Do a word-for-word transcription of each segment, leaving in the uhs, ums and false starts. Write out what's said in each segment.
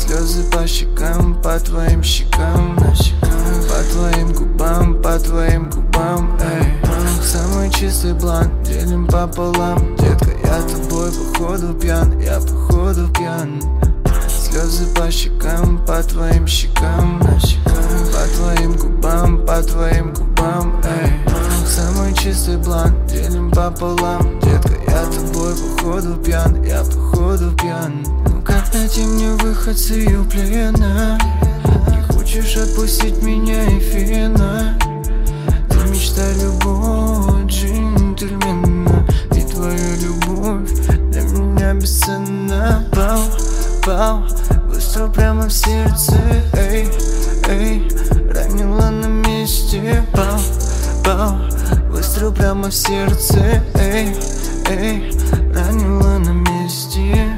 Слезы по щекам, по твоим щекам, по твоим губам, по твоим губам, эй. Самый чистый бланк делим пополам. Детка, я тобой походу пьян, я походу пьян. Слезы по щекам, по твоим щекам, по твоим губам, по твоим губам, эй. Самый чистый бланк делим пополам. Детка, я тобой походу пьян, я походу пьян. Ну как найти мне выход с ее плена? Не хочешь отпустить меня, эфирно? Ты мечта любого джентльмена, и твоя любовь для меня бесценна. Пау, пау, выстрел прямо в сердце, эй, эй, ранила на месте. Пау, пау, выстрел прямо в сердце, эй, эй, ранила на месте.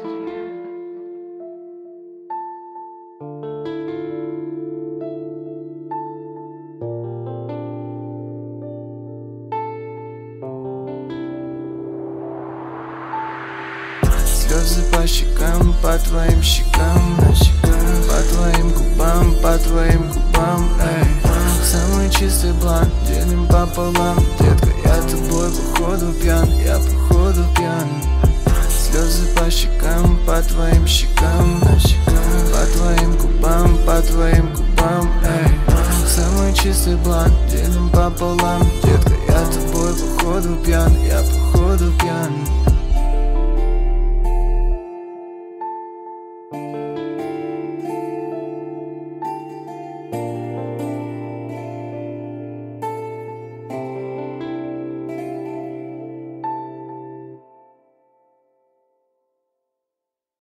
Слезы по щекам, по твоим щекам, по твоим губам, по твоим губам, эй. Самый чистый бланк делим пополам. Детка, я тобой походу пьян, я походу пьян. Слезы по щекам, по твоим щекам,